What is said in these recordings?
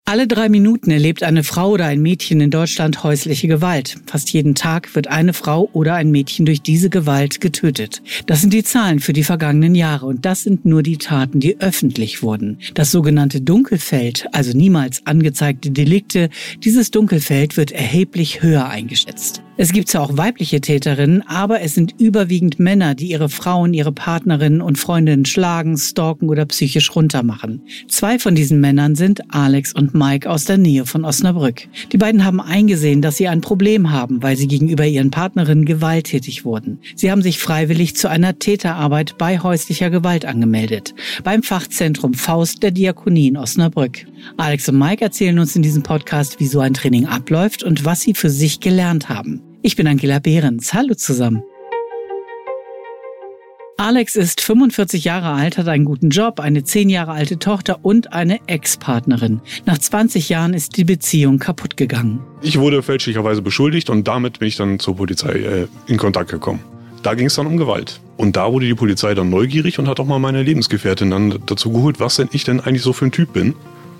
Alle 3 Minuten erlebt eine Frau oder ein Mädchen in Deutschland häusliche Gewalt. Fast jeden Tag wird eine Frau oder ein Mädchen durch diese Gewalt getötet. Das sind die Zahlen für die vergangenen Jahre und das sind nur die Taten, die öffentlich wurden. Das sogenannte Dunkelfeld, also niemals angezeigte Delikte, dieses Dunkelfeld wird erheblich höher eingeschätzt. Es gibt zwar auch weibliche Täterinnen, aber es sind überwiegend Männer, die ihre Frauen, ihre Partnerinnen und Freundinnen schlagen, stalken oder psychisch runtermachen. 2 von diesen Männern sind Alex und Mike aus der Nähe von Osnabrück. Die beiden haben eingesehen, dass sie ein Problem haben, weil sie gegenüber ihren Partnerinnen gewalttätig wurden. Sie haben sich freiwillig zu einer Täterarbeit bei häuslicher Gewalt angemeldet, beim Fachzentrum Faust der Diakonie in Osnabrück. Alex und Mike erzählen uns in diesem Podcast, wie so ein Training abläuft und was sie für sich gelernt haben. Ich bin Angela Behrens. Hallo zusammen. Alex ist 45 Jahre alt, hat einen guten Job, eine 10 Jahre alte Tochter und eine Ex-Partnerin. Nach 20 Jahren ist die Beziehung kaputt gegangen. Ich wurde fälschlicherweise beschuldigt und damit bin ich dann zur Polizei in Kontakt gekommen. Da ging es dann um Gewalt. Und da wurde die Polizei dann neugierig und hat auch mal meine Lebensgefährtin dann dazu geholt, was denn ich denn eigentlich so für ein Typ bin.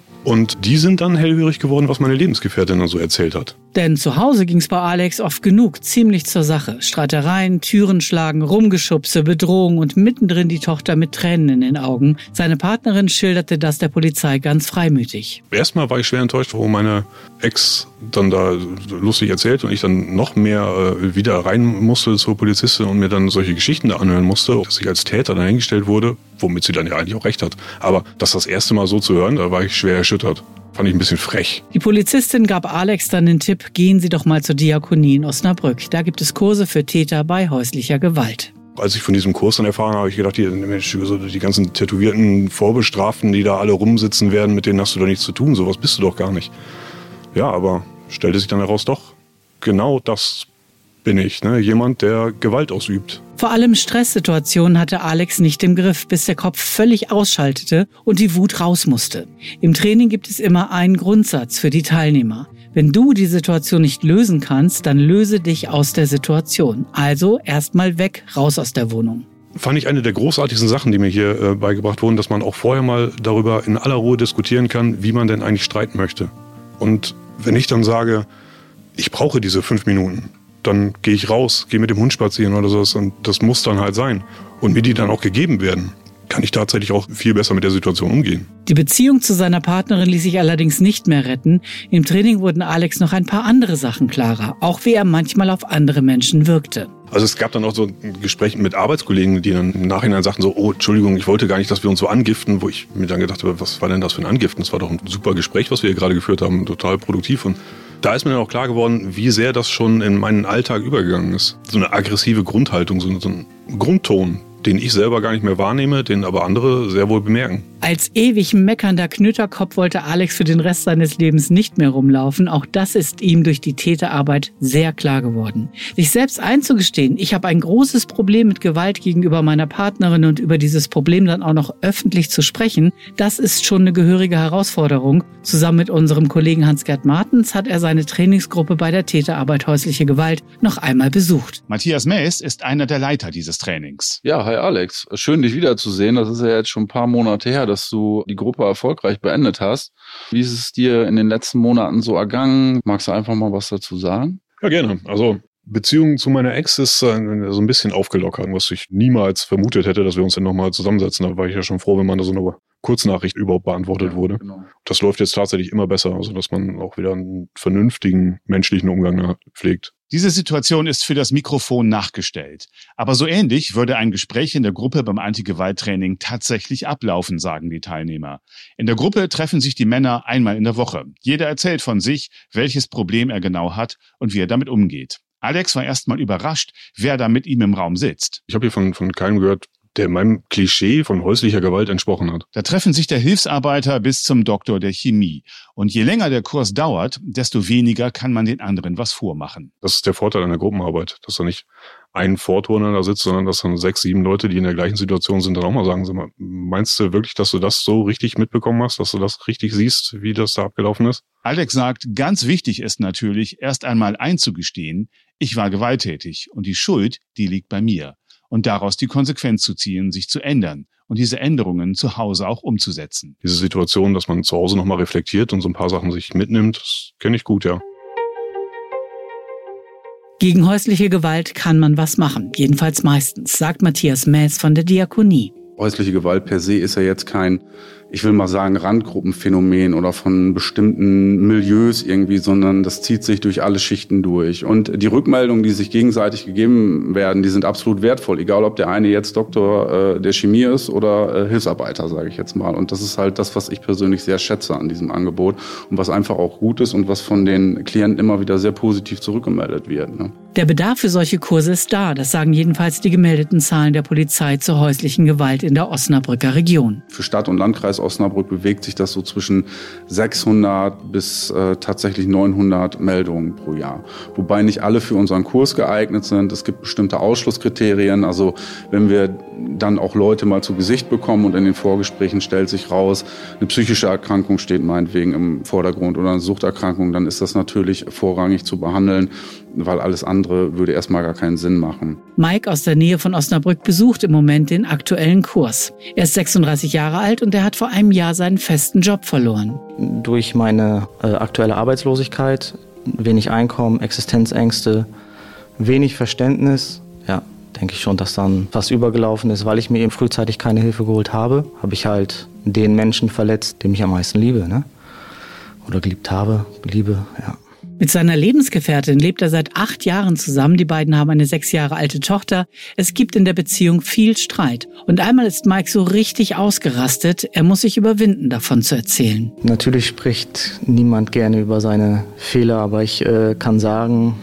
Und die sind dann hellhörig geworden, was meine Lebensgefährtin dann so erzählt hat. Denn zu Hause ging's bei Alex oft genug, ziemlich zur Sache. Streitereien, Türen schlagen, Rumgeschubse, Bedrohung und mittendrin die Tochter mit Tränen in den Augen. Seine Partnerin schilderte das der Polizei ganz freimütig. Erstmal war ich schwer enttäuscht, wo meine Ex dann da lustig erzählt und ich dann noch mehr wieder rein musste zur Polizistin und mir dann solche Geschichten da anhören musste, dass ich als Täter dahingestellt wurde, womit sie dann ja eigentlich auch recht hat. Aber das erste Mal so zu hören, da war ich schwer erschüttert. Fand ich ein bisschen frech. Die Polizistin gab Alex dann den Tipp, gehen Sie doch mal zur Diakonie in Osnabrück. Da gibt es Kurse für Täter bei häuslicher Gewalt. Als ich von diesem Kurs dann erfahren habe, habe ich gedacht, die ganzen tätowierten Vorbestraften, die da alle rumsitzen werden, mit denen hast du doch nichts zu tun. Sowas bist du doch gar nicht. Ja, aber stellte sich dann heraus, doch, genau das bin ich, ne? Jemand, der Gewalt ausübt. Vor allem Stresssituationen hatte Alex nicht im Griff, bis der Kopf völlig ausschaltete und die Wut raus musste. Im Training gibt es immer einen Grundsatz für die Teilnehmer. Wenn du die Situation nicht lösen kannst, dann löse dich aus der Situation. Also erstmal weg, raus aus der Wohnung. Fand ich eine der großartigsten Sachen, die mir hier beigebracht wurden, dass man auch vorher mal darüber in aller Ruhe diskutieren kann, wie man denn eigentlich streiten möchte. Und wenn ich dann sage, ich brauche diese 5 Minuten, dann gehe ich raus, gehe mit dem Hund spazieren oder sowas und das muss dann halt sein. Und mir die dann auch gegeben werden, kann ich tatsächlich auch viel besser mit der Situation umgehen. Die Beziehung zu seiner Partnerin ließ sich allerdings nicht mehr retten. Im Training wurden Alex noch ein paar andere Sachen klarer, auch wie er manchmal auf andere Menschen wirkte. Also es gab dann auch so ein Gespräch mit Arbeitskollegen, die dann im Nachhinein sagten so, oh, Entschuldigung, ich wollte gar nicht, dass wir uns so angiften, wo ich mir dann gedacht habe, was war denn das für ein Angiften? Das war doch ein super Gespräch, was wir hier gerade geführt haben, total produktiv. Und da ist mir dann auch klar geworden, wie sehr das schon in meinen Alltag übergegangen ist. So eine aggressive Grundhaltung, so ein Grundton, den ich selber gar nicht mehr wahrnehme, den aber andere sehr wohl bemerken. Als ewig meckernder Knütterkopf wollte Alex für den Rest seines Lebens nicht mehr rumlaufen. Auch das ist ihm durch die Täterarbeit sehr klar geworden. Sich selbst einzugestehen, ich habe ein großes Problem mit Gewalt gegenüber meiner Partnerin und über dieses Problem dann auch noch öffentlich zu sprechen, das ist schon eine gehörige Herausforderung. Zusammen mit unserem Kollegen Hans-Gerd Martens hat er seine Trainingsgruppe bei der Täterarbeit häusliche Gewalt noch einmal besucht. Matthias Maes ist einer der Leiter dieses Trainings. Ja, hi Alex. Schön, dich wiederzusehen. Das ist ja jetzt schon ein paar Monate her, dass du die Gruppe erfolgreich beendet hast. Wie ist es dir in den letzten Monaten so ergangen? Magst du einfach mal was dazu sagen? Ja, gerne. Also Beziehung zu meiner Ex ist so ein bisschen aufgelockert, was ich niemals vermutet hätte, dass wir uns dann nochmal zusammensetzen. Da war ich ja schon froh, wenn man da so eine Kurznachricht überhaupt beantwortet wurde. Genau. Das läuft jetzt tatsächlich immer besser, also dass man auch wieder einen vernünftigen menschlichen Umgang pflegt. Diese Situation ist für das Mikrofon nachgestellt. Aber so ähnlich würde ein Gespräch in der Gruppe beim Anti-Gewalt-Training tatsächlich ablaufen, sagen die Teilnehmer. In der Gruppe treffen sich die Männer einmal in der Woche. Jeder erzählt von sich, welches Problem er genau hat und wie er damit umgeht. Alex war erstmal überrascht, wer da mit ihm im Raum sitzt. Ich habe hier von keinem gehört, der meinem Klischee von häuslicher Gewalt entsprochen hat. Da treffen sich der Hilfsarbeiter bis zum Doktor der Chemie. Und je länger der Kurs dauert, desto weniger kann man den anderen was vormachen. Das ist der Vorteil an der Gruppenarbeit, dass da nicht ein Vorturner da sitzt, sondern dass dann 6, 7 Leute, die in der gleichen Situation sind, dann auch mal sagen, sag mal, meinst du wirklich, dass du das so richtig mitbekommen hast, dass du das richtig siehst, wie das da abgelaufen ist? Alex sagt, ganz wichtig ist natürlich, erst einmal einzugestehen, ich war gewalttätig und die Schuld, die liegt bei mir. und daraus die Konsequenz zu ziehen, sich zu ändern und diese Änderungen zu Hause auch umzusetzen. Diese Situation, dass man zu Hause nochmal reflektiert und so ein paar Sachen sich mitnimmt, das kenne ich gut, ja. Gegen häusliche Gewalt kann man was machen, jedenfalls meistens, sagt Matthias Mäß von der Diakonie. Häusliche Gewalt per se ist ja jetzt kein, ich will mal sagen, Randgruppenphänomen oder von bestimmten Milieus irgendwie, sondern das zieht sich durch alle Schichten durch. Und die Rückmeldungen, die sich gegenseitig gegeben werden, die sind absolut wertvoll, egal ob der eine jetzt Doktor der Chemie ist oder Hilfsarbeiter, sage ich jetzt mal. Und das ist halt das, was ich persönlich sehr schätze an diesem Angebot und was einfach auch gut ist und was von den Klienten immer wieder sehr positiv zurückgemeldet wird. Ne? Der Bedarf für solche Kurse ist da, das sagen jedenfalls die gemeldeten Zahlen der Polizei zur häuslichen Gewalt in der Osnabrücker Region. Für Stadt und Landkreis Osnabrück bewegt sich das so zwischen 600 bis tatsächlich 900 Meldungen pro Jahr. Wobei nicht alle für unseren Kurs geeignet sind. Es gibt bestimmte Ausschlusskriterien. Also wenn wir dann auch Leute mal zu Gesicht bekommen und in den Vorgesprächen stellt sich raus, eine psychische Erkrankung steht meinetwegen im Vordergrund oder eine Suchterkrankung, dann ist das natürlich vorrangig zu behandeln, weil alles andere würde erstmal gar keinen Sinn machen. Mike aus der Nähe von Osnabrück besucht im Moment den aktuellen Kurs. Er ist 36 Jahre alt und er hat vor einem Jahr seinen festen Job verloren. Durch meine aktuelle Arbeitslosigkeit, wenig Einkommen, Existenzängste, wenig Verständnis, ja, denke ich schon, dass dann fast übergelaufen ist, weil ich mir eben frühzeitig keine Hilfe geholt habe, habe ich halt den Menschen verletzt, den ich am meisten liebe, ne? Oder geliebt habe, liebe, ja. Mit seiner Lebensgefährtin lebt er seit 8 Jahren zusammen. Die beiden haben eine 6 Jahre alte Tochter. Es gibt in der Beziehung viel Streit. Und einmal ist Mike so richtig ausgerastet. Er muss sich überwinden, davon zu erzählen. Natürlich spricht niemand gerne über seine Fehler, aber ich kann sagen,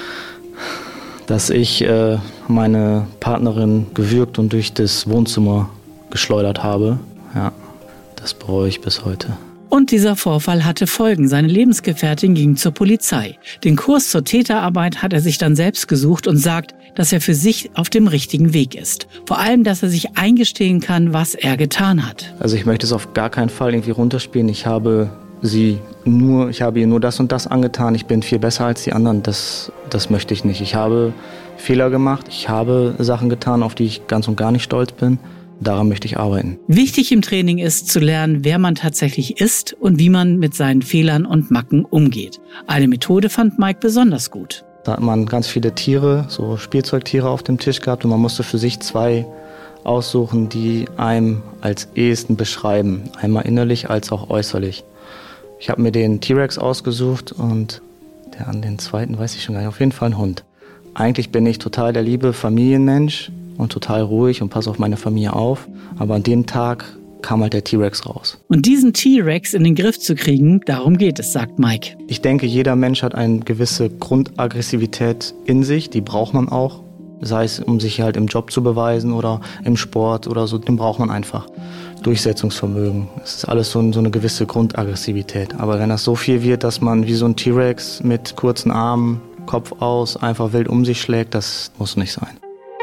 dass ich meine Partnerin gewürgt und durch das Wohnzimmer geschleudert habe. Ja, das bereue ich bis heute. Und dieser Vorfall hatte Folgen. Seine Lebensgefährtin ging zur Polizei. Den Kurs zur Täterarbeit hat er sich dann selbst gesucht und sagt, dass er für sich auf dem richtigen Weg ist. Vor allem, dass er sich eingestehen kann, was er getan hat. Also ich möchte es auf gar keinen Fall irgendwie runterspielen. Ich habe ihr nur das und das angetan. Ich bin viel besser als die anderen. Das möchte ich nicht. Ich habe Fehler gemacht. Ich habe Sachen getan, auf die ich ganz und gar nicht stolz bin. Daran möchte ich arbeiten. Wichtig im Training ist zu lernen, wer man tatsächlich ist und wie man mit seinen Fehlern und Macken umgeht. Eine Methode fand Mike besonders gut. Da hat man ganz viele Tiere, so Spielzeugtiere auf dem Tisch gehabt und man musste für sich 2 aussuchen, die einem als ehesten beschreiben. Einmal innerlich als auch äußerlich. Ich habe mir den T-Rex ausgesucht und der an den zweiten weiß ich schon gar nicht. Auf jeden Fall ein Hund. Eigentlich bin ich total der liebe Familienmensch und total ruhig und passe auf meine Familie auf. Aber an dem Tag kam halt der T-Rex raus. Und diesen T-Rex in den Griff zu kriegen, darum geht es, sagt Mike. Ich denke, jeder Mensch hat eine gewisse Grundaggressivität in sich, die braucht man auch. Sei es, um sich halt im Job zu beweisen oder im Sport oder so, den braucht man einfach. Durchsetzungsvermögen. Es ist alles so eine gewisse Grundaggressivität. Aber wenn das so viel wird, dass man wie so ein T-Rex mit kurzen Armen, Kopf aus, einfach wild um sich schlägt, das muss nicht sein.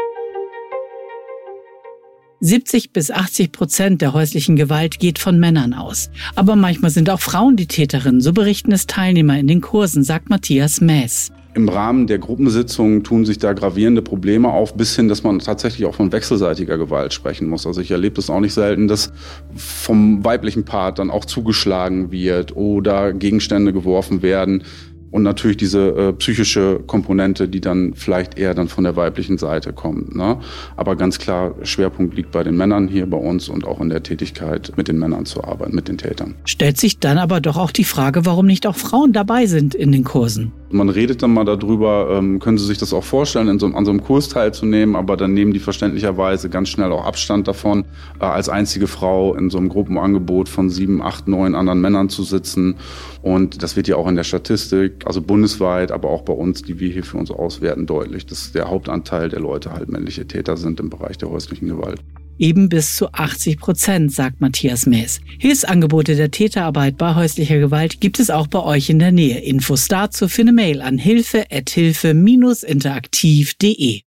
70-80% der häuslichen Gewalt geht von Männern aus. Aber manchmal sind auch Frauen die Täterinnen, so berichten es Teilnehmer in den Kursen, sagt Matthias Mäß. Im Rahmen der Gruppensitzungen tun sich da gravierende Probleme auf, bis hin, dass man tatsächlich auch von wechselseitiger Gewalt sprechen muss. Also ich erlebe das auch nicht selten, dass vom weiblichen Part dann auch zugeschlagen wird oder Gegenstände geworfen werden. Und natürlich diese psychische Komponente, die dann vielleicht eher dann von der weiblichen Seite kommt. Ne? Aber ganz klar, Schwerpunkt liegt bei den Männern hier bei uns und auch in der Tätigkeit, mit den Männern zu arbeiten, mit den Tätern. Stellt sich dann aber doch auch die Frage, warum nicht auch Frauen dabei sind in den Kursen. Man redet dann mal darüber, können Sie sich das auch vorstellen, an so einem Kurs teilzunehmen, aber dann nehmen die verständlicherweise ganz schnell auch Abstand davon, als einzige Frau in so einem Gruppenangebot von 7, 8, 9 anderen Männern zu sitzen. Und das wird ja auch in der Statistik, also bundesweit, aber auch bei uns, die wir hier für uns auswerten, deutlich, dass der Hauptanteil der Leute halt männliche Täter sind im Bereich der häuslichen Gewalt. Eben bis zu 80%, sagt Matthias Mäß. Hilfsangebote der Täterarbeit bei häuslicher Gewalt gibt es auch bei euch in der Nähe. Infos dazu für eine Mail an hilfe@hilfe-interaktiv.de.